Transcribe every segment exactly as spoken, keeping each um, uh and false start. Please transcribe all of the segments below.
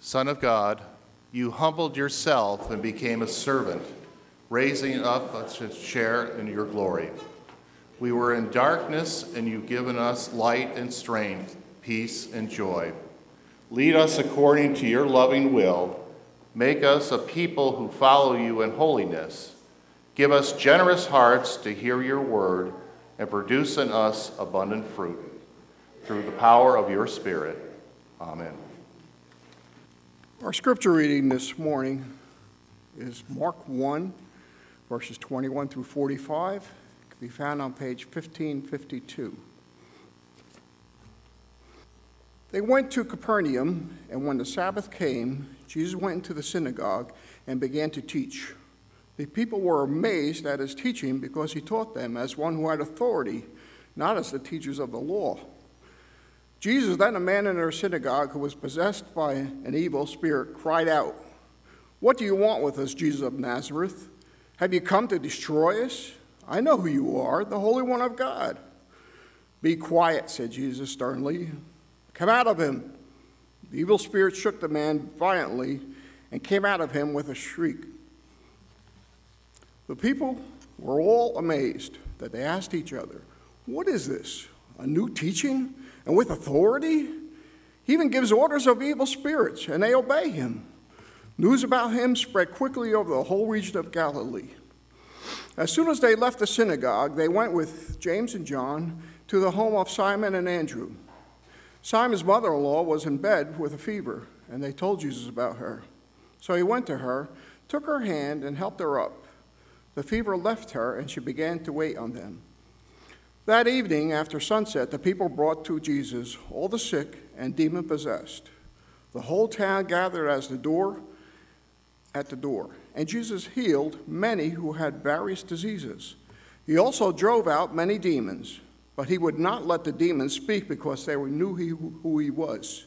Son of God, you humbled yourself and became a servant, raising up us to share in your glory. We were in darkness, and you've given us light and strength, peace and joy. Lead us according to your loving will. Make us a people who follow you in holiness. Give us generous hearts to hear your word and produce in us abundant fruit. Through the power of your Spirit. Amen. Our scripture reading this morning is Mark one, verses twenty-one through forty-five. It can be found on page fifteen fifty-two. They went to Capernaum, and when the Sabbath came, Jesus went into the synagogue and began to teach. The people were amazed at his teaching because he taught them as one who had authority, not as the teachers of the law. Jesus, then a man in their synagogue who was possessed by an evil spirit, cried out, "What do you want with us, Jesus of Nazareth? Have you come to destroy us? I know who you are, the Holy One of God." "Be quiet," said Jesus sternly. "Come out of him." The evil spirit shook the man violently and came out of him with a shriek. The people were all amazed that they asked each other, "What is this? A new teaching? And with authority? He even gives orders of evil spirits, and they obey him." News about him spread quickly over the whole region of Galilee. As soon as they left the synagogue, they went with James and John to the home of Simon and Andrew. Simon's mother-in-law was in bed with a fever, and they told Jesus about her. So he went to her, took her hand, and helped her up. The fever left her, and she began to wait on them. That evening, after sunset, the people brought to Jesus all the sick and demon-possessed. The whole town gathered as the door at the door, and Jesus healed many who had various diseases. He also drove out many demons, but he would not let the demons speak because they knew he, who he was.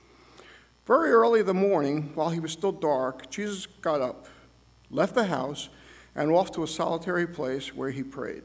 Very early in the morning, while he was still dark, Jesus got up, left the house, and off to a solitary place where he prayed.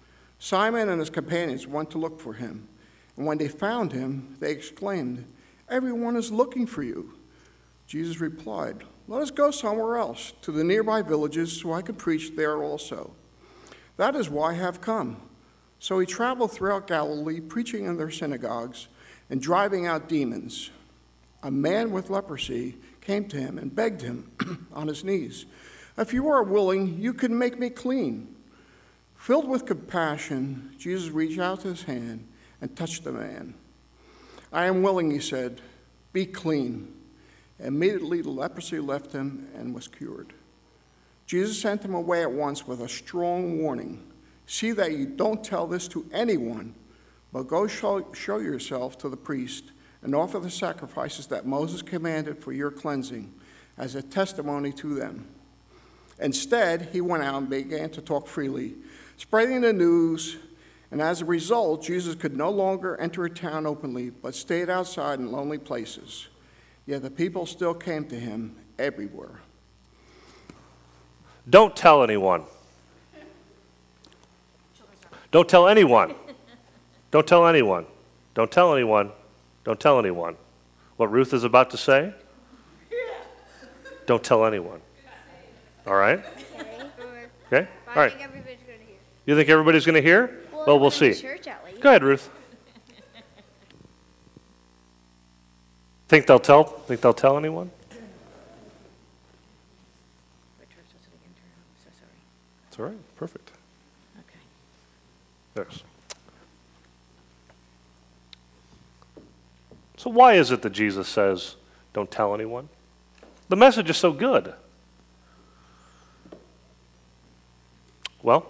Simon and his companions went to look for him, and when they found him, they exclaimed, "Everyone is looking for you." Jesus replied, "Let us go somewhere else, to the nearby villages, so I can preach there also. That is why I have come." So he traveled throughout Galilee, preaching in their synagogues and driving out demons. A man with leprosy came to him and begged him on his knees, "If you are willing, you can make me clean." Filled with compassion, Jesus reached out his hand and touched the man. "I am willing," he said, "be clean." Immediately the leprosy left him and was cured. Jesus sent him away at once with a strong warning. "See that you don't tell this to anyone, but go show, show yourself to the priest and offer the sacrifices that Moses commanded for your cleansing as a testimony to them." Instead, he went out and began to talk freely, spreading the news, and as a result, Jesus could no longer enter a town openly, but stayed outside in lonely places. Yet the people still came to him everywhere. Don't tell anyone. Don't tell anyone. Don't tell anyone. Don't tell anyone. Don't tell anyone. What Ruth is about to say? Don't tell anyone. All right? Okay? All right. You think everybody's going to hear? Well, Well, we'll see. church at least. Go ahead, Ruth. Think they'll tell? Think they'll tell anyone? It's all right. Perfect. Okay. There's. So why is it that Jesus says, "Don't tell anyone"? The message is so good. Well,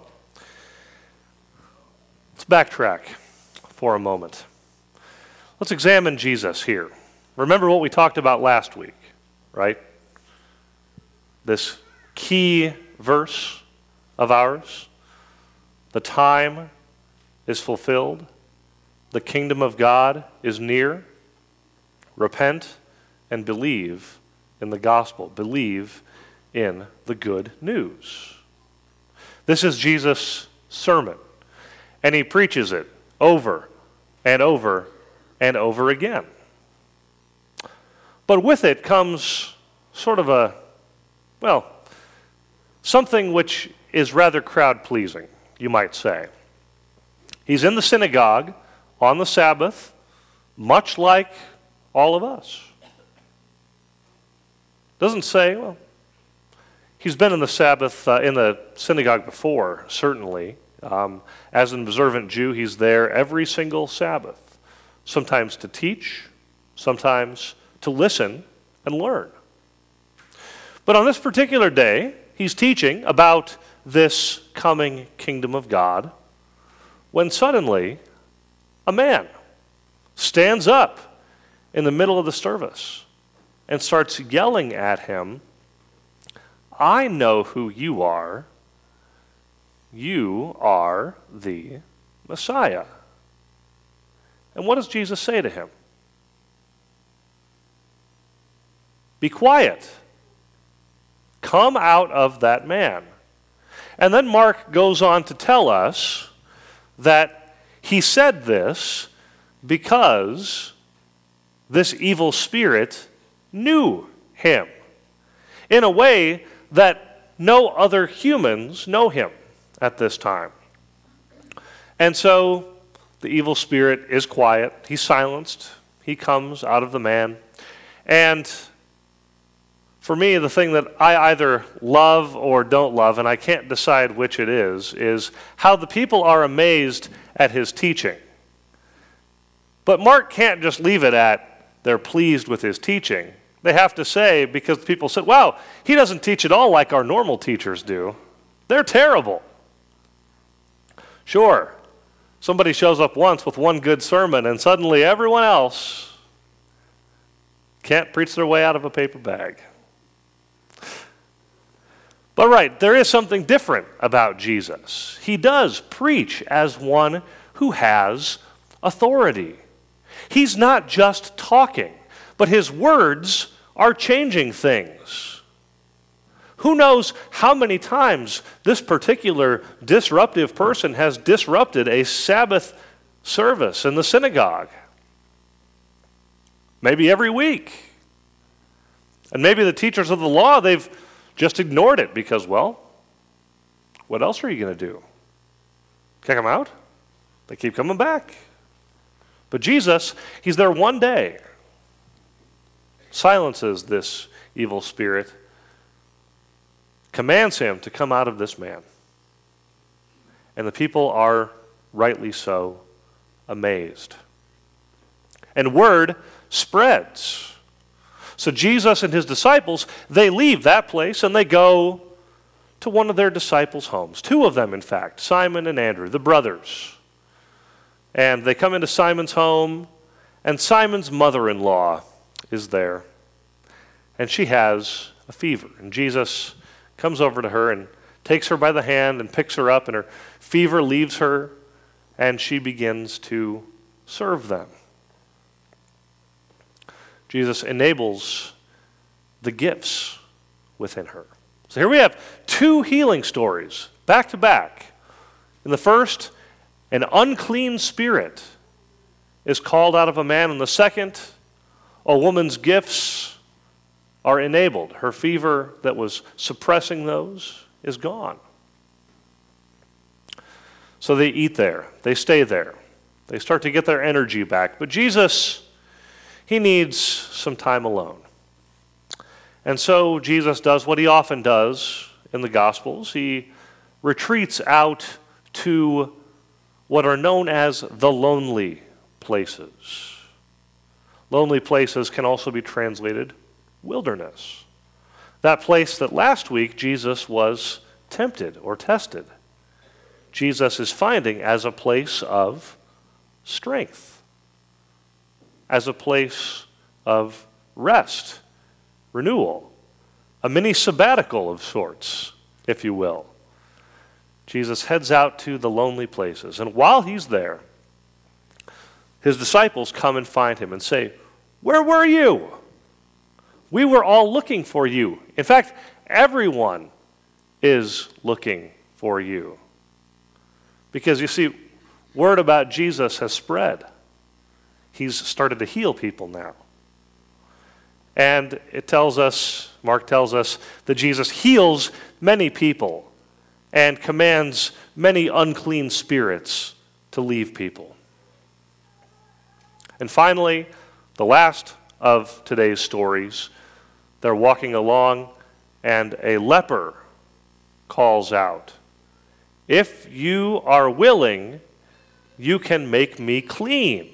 let's backtrack for a moment. Let's examine Jesus here. Remember what we talked about last week, right? This key verse of ours. The time is fulfilled. The kingdom of God is near. Repent and believe in the gospel. Believe in the good news. This is Jesus' sermon, and he preaches it over and over and over again. But with it comes sort of a, well, something which is rather crowd-pleasing, you might say. He's in the synagogue on the Sabbath, much like all of us. Doesn't say, well, he's been in the Sabbath, uh, in the synagogue before, certainly. Um, as an observant Jew, he's there every single Sabbath, sometimes to teach, sometimes to listen and learn. But on this particular day, he's teaching about this coming kingdom of God, when suddenly a man stands up in the middle of the service and starts yelling at him, "I know who you are. You are the Messiah." And what does Jesus say to him? Be quiet. Come out of that man. And then Mark goes on to tell us that he said this because this evil spirit knew him in a way that no other humans know him at this time. And so the evil spirit is quiet. He's silenced. He comes out of the man. And for me, the thing that I either love or don't love, and I can't decide which it is, is how the people are amazed at his teaching. But Mark can't just leave it at they're pleased with his teaching. They have to say, because people said, wow, he doesn't teach at all like our normal teachers do. They're terrible. Sure, somebody shows up once with one good sermon, and suddenly everyone else can't preach their way out of a paper bag. But right, there is something different about Jesus. He does preach as one who has authority. He's not just talking, but his words are changing things. Who knows how many times this particular disruptive person has disrupted a Sabbath service in the synagogue? Maybe every week. And maybe the teachers of the law, they've just ignored it because, well, what else are you going to do? Kick them out? They keep coming back. But Jesus, he's there one day, silences this evil spirit, commands him to come out of this man. And the people are rightly so amazed. And word spreads. So Jesus and his disciples, they leave that place and they go to one of their disciples' homes. Two of them, in fact, Simon and Andrew, the brothers. And they come into Simon's home, and Simon's mother-in-law is there. And she has a fever. And Jesus comes over to her and takes her by the hand and picks her up, and her fever leaves her, and she begins to serve them. Jesus enables the gifts within her. So here we have two healing stories, back to back. In the first, an unclean spirit is called out of a man. In the second, a woman's gifts are enabled. Her fever that was suppressing those is gone. So they eat there. They stay there. They start to get their energy back. But Jesus, he needs some time alone. And so Jesus does what he often does in the Gospels. He retreats out to what are known as the lonely places. Lonely places can also be translated wilderness. That place that last week Jesus was tempted or tested. Jesus is finding as a place of strength, as a place of rest, renewal, a mini sabbatical of sorts, if you will. Jesus heads out to the lonely places, and while he's there, his disciples come and find him and say, "Where were you? We were all looking for you." In fact, everyone is looking for you. Because you see, word about Jesus has spread. He's started to heal people now. And it tells us, Mark tells us, that Jesus heals many people and commands many unclean spirits to leave people. And finally, the last of today's stories, they're walking along and a leper calls out, "If you are willing, you can make me clean."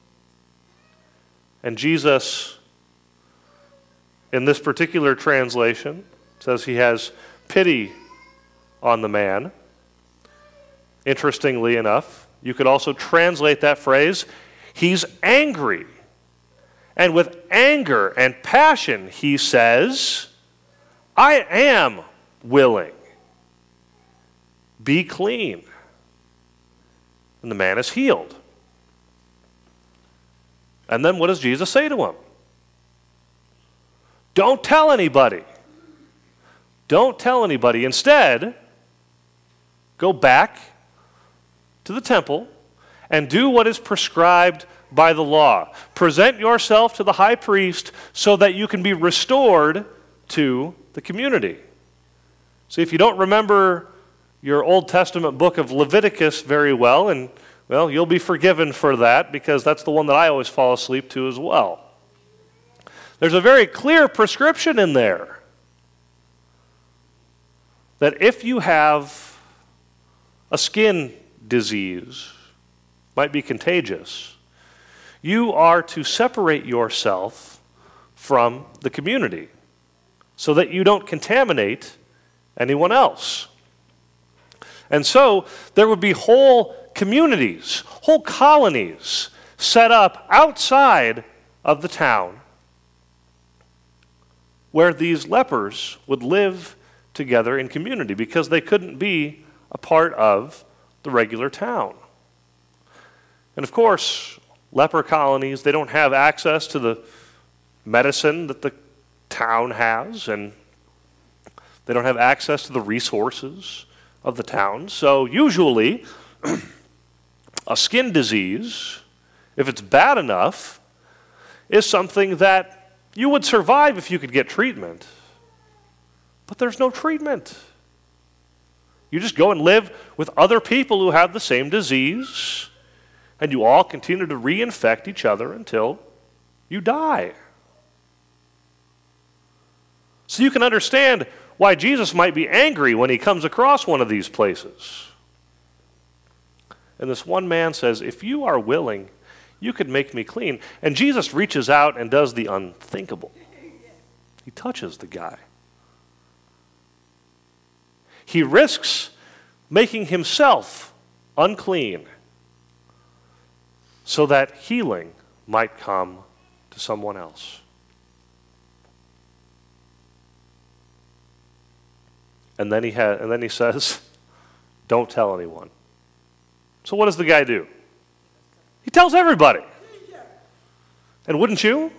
And Jesus, in this particular translation, says he has pity on the man. Interestingly enough, you could also translate that phrase, he's angry. And with anger and passion, he says, "I am willing. Be clean." And the man is healed. And then what does Jesus say to him? Don't tell anybody. Don't tell anybody. Instead, go back to the temple and do what is prescribed by the law. Present yourself to the high priest so that you can be restored to the community. See, if you don't remember your Old Testament book of Leviticus very well, and well, you'll be forgiven for that because that's the one that I always fall asleep to as well. There's a very clear prescription in there that if you have a skin disease, might be contagious, you are to separate yourself from the community so that you don't contaminate anyone else. And so there would be whole communities, whole colonies set up outside of the town where these lepers would live together in community because they couldn't be a part of the regular town. And of course, leper colonies, they don't have access to the medicine that the town has, and they don't have access to the resources of the town. So usually, a skin disease, if it's bad enough, is something that you would survive if you could get treatment. But there's no treatment. You just go and live with other people who have the same disease, and you all continue to reinfect each other until you die. So you can understand why Jesus might be angry when he comes across one of these places. And this one man says, "If you are willing, you could make me clean." And Jesus reaches out and does the unthinkable. He touches the guy. He risks making himself unclean so that healing might come to someone else. And then he ha- and then he says, "Don't tell anyone." So what does the guy do? He tells everybody. And wouldn't you?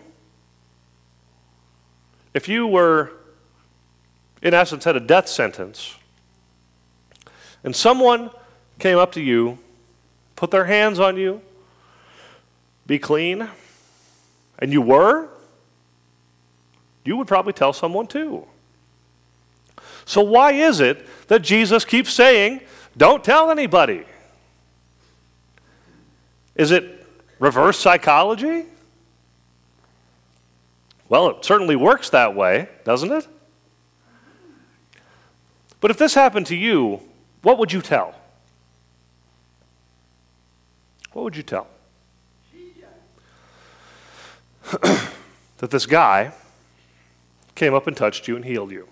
If you were, in essence, had a death sentence, and someone came up to you, put their hands on you, be clean, and you were, you would probably tell someone too. So why is it that Jesus keeps saying, "Don't tell anybody"? Is it reverse psychology? Well, it certainly works that way, doesn't it? But if this happened to you, what would you tell? What would you tell? That this guy came up and touched you and healed you.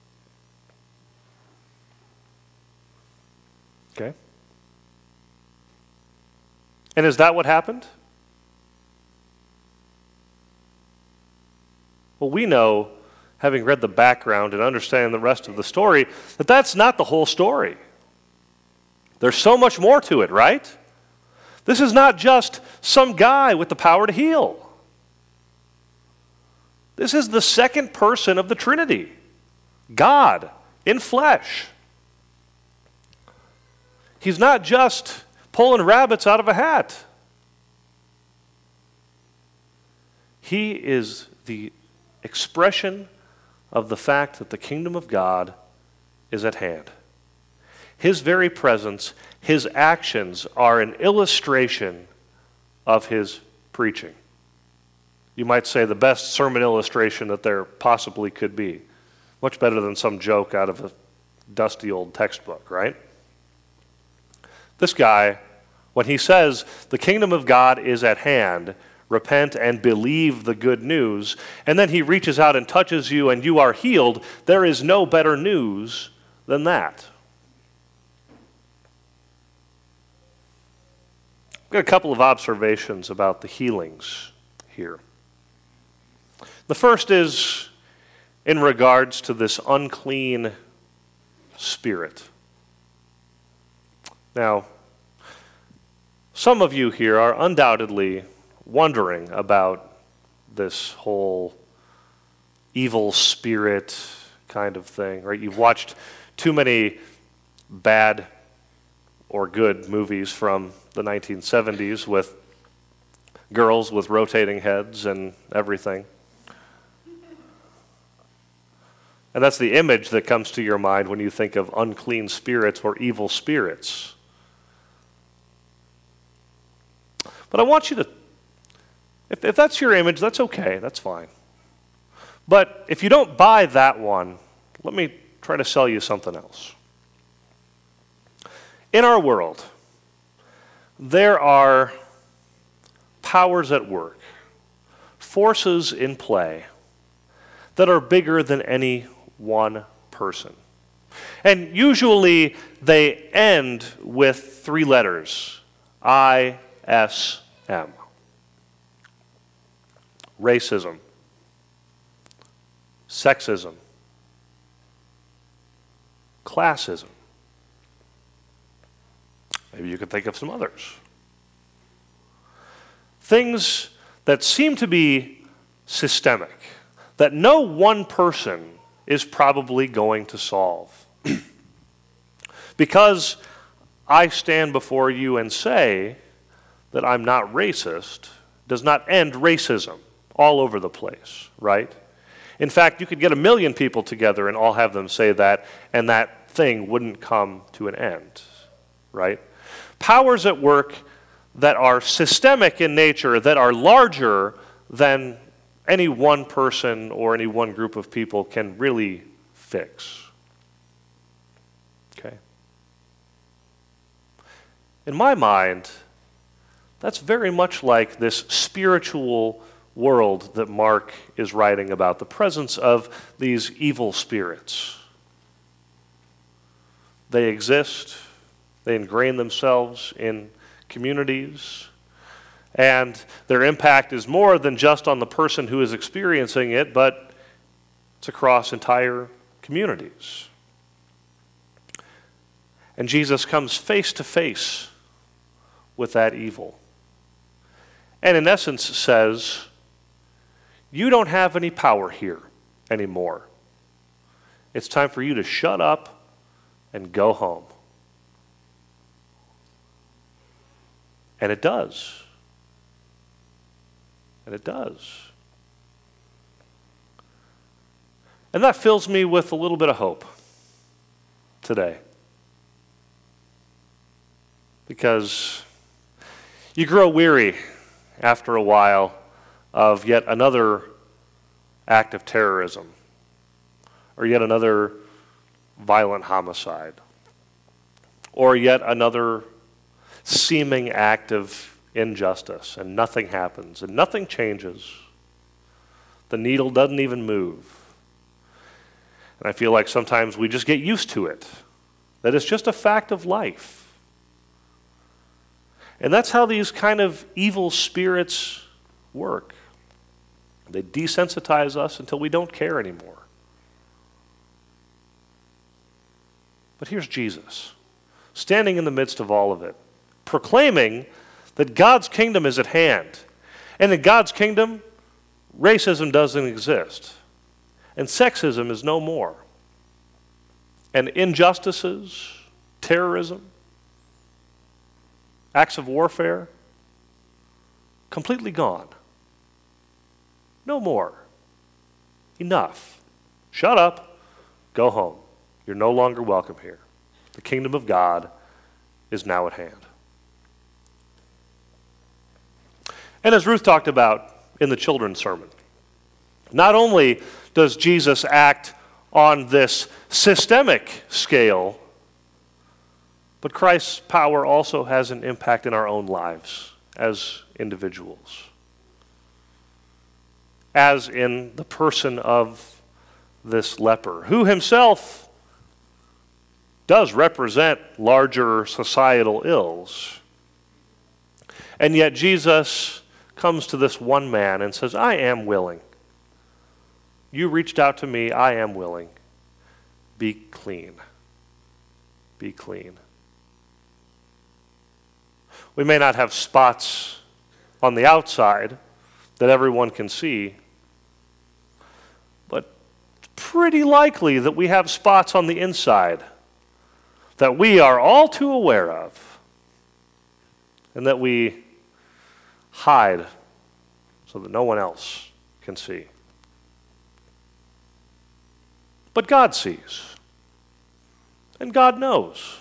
Okay? And is that what happened? Well, we know, having read the background and understanding the rest of the story, that that's not the whole story. There's so much more to it, right? This is not just some guy with the power to heal. This is the second person of the Trinity, God in flesh. He's not just pulling rabbits out of a hat. He is the expression of the fact that the kingdom of God is at hand. His very presence, his actions are an illustration of his preaching. You might say the best sermon illustration that there possibly could be. Much better than some joke out of a dusty old textbook, right? This guy, when he says the kingdom of God is at hand, repent and believe the good news, and then he reaches out and touches you and you are healed, there is no better news than that. I've got a couple of observations about the healings here. The first is in regards to this unclean spirit. Now, some of you here are undoubtedly wondering about this whole evil spirit kind of thing, right? You've watched too many bad or good movies from the nineteen seventies with girls with rotating heads and everything. And that's the image that comes to your mind when you think of unclean spirits or evil spirits. But I want you to, if, if that's your image, that's okay, that's fine. But if you don't buy that one, let me try to sell you something else. In our world, there are powers at work, forces in play that are bigger than any one person. And usually they end with three letters, I S M. Racism, sexism, classism. Maybe you could think of some others. Things that seem to be systemic, that no one person is probably going to solve. Because I stand before you and say that I'm not racist does not end racism all over the place, right? In fact, you could get a million people together and all have them say that, and that thing wouldn't come to an end, right? Powers at work that are systemic in nature, that are larger than any one person or any one group of people can really fix. Okay? In my mind, that's very much like this spiritual world that Mark is writing about, the presence of these evil spirits. They exist, they ingrain themselves in communities, and their impact is more than just on the person who is experiencing it, but it's across entire communities. And Jesus comes face to face with that evil. And in essence says, you don't have any power here anymore. It's time for you to shut up and go home. And it does. And it does. And that fills me with a little bit of hope today. Because you grow weary after a while of yet another act of terrorism or yet another violent homicide or yet another seeming act of injustice, and nothing happens, and nothing changes. The needle doesn't even move. And I feel like sometimes we just get used to it, that it's just a fact of life. And that's how these kind of evil spirits work. They desensitize us until we don't care anymore. But here's Jesus, standing in the midst of all of it, proclaiming that God's kingdom is at hand. And in God's kingdom, racism doesn't exist. And sexism is no more. And injustices, terrorism, acts of warfare, completely gone. No more. enough. Shut up. Go home. You're no longer welcome here. The kingdom of God is now at hand. And as Ruth talked about in the children's sermon, not only does Jesus act on this systemic scale, but Christ's power also has an impact in our own lives as individuals. As in the person of this leper, who himself does represent larger societal ills. And yet Jesus comes to this one man and says, I am willing. You reached out to me, I am willing. Be clean. Be clean. We may not have spots on the outside that everyone can see, but it's pretty likely that we have spots on the inside that we are all too aware of and that we hide so that no one else can see. But God sees, and God knows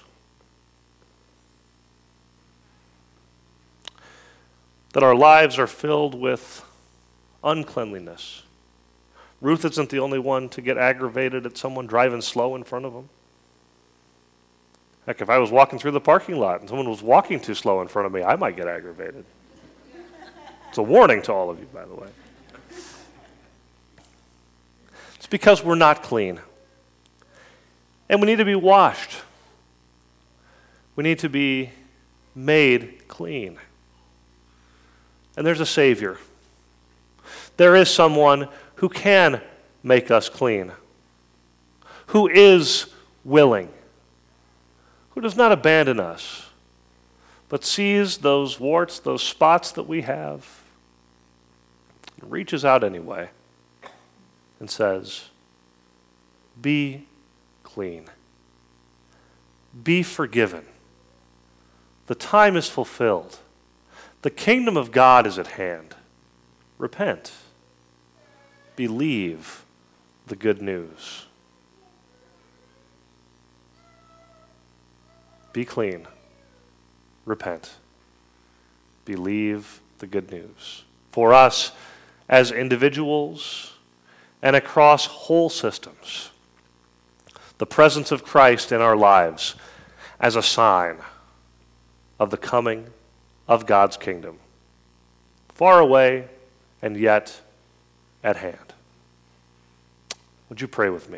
that our lives are filled with uncleanliness. Ruth isn't the only one to get aggravated at someone driving slow in front of them. Heck, if I was walking through the parking lot and someone was walking too slow in front of me, I might get aggravated. It's a warning to all of you, by the way. It's because we're not clean. And we need to be washed. We need to be made clean. And there's a Savior. There is someone who can make us clean, who is willing, who does not abandon us, but sees those warts, those spots that we have, and reaches out anyway and says, be clean. Be forgiven. The time is fulfilled. The kingdom of God is at hand. Repent. Believe the good news. Be clean. Repent. Believe the good news. For us as individuals and across whole systems, the presence of Christ in our lives as a sign of the coming of God's kingdom, far away and yet at hand. Would you pray with me?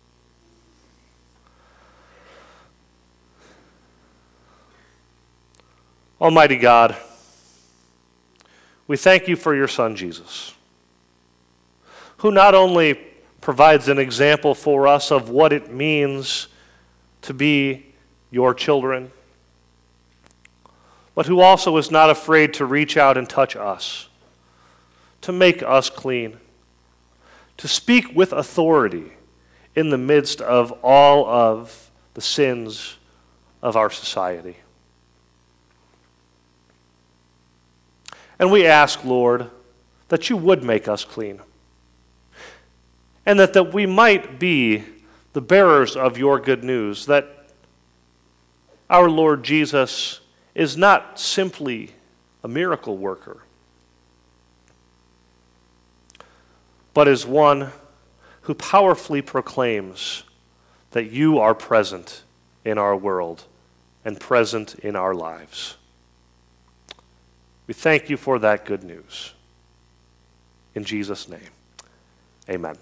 Almighty God, we thank you for your Son, Jesus, who not only provides an example for us of what it means to be your children, but who also is not afraid to reach out and touch us, to make us clean, to speak with authority in the midst of all of the sins of our society. And we ask, Lord, that you would make us clean, and that, that we might be the bearers of your good news, that our Lord Jesus is not simply a miracle worker, but is one who powerfully proclaims that you are present in our world and present in our lives. We thank you for that good news. In Jesus' name, amen.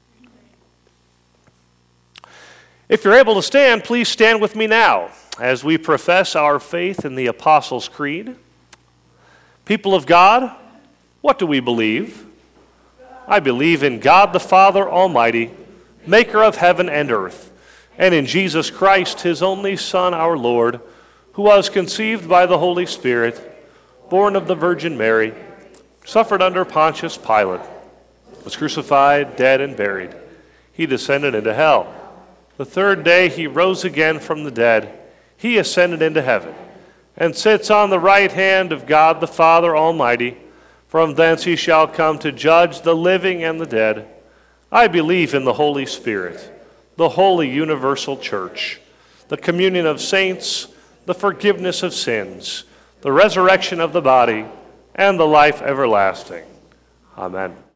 If you're able to stand, please stand with me now as we profess our faith in the Apostles' Creed. People of God, what do we believe? I believe in God the Father Almighty, maker of heaven and earth, and in Jesus Christ, his only Son, our Lord, who was conceived by the Holy Spirit, born of the Virgin Mary, suffered under Pontius Pilate, was crucified, dead, and buried. He descended into hell. The third day he rose again from the dead. He ascended into heaven and sits on the right hand of God the Father Almighty. From thence he shall come to judge the living and the dead. I believe in the Holy Spirit, the holy universal church, the communion of saints, the forgiveness of sins, the resurrection of the body, and the life everlasting. Amen.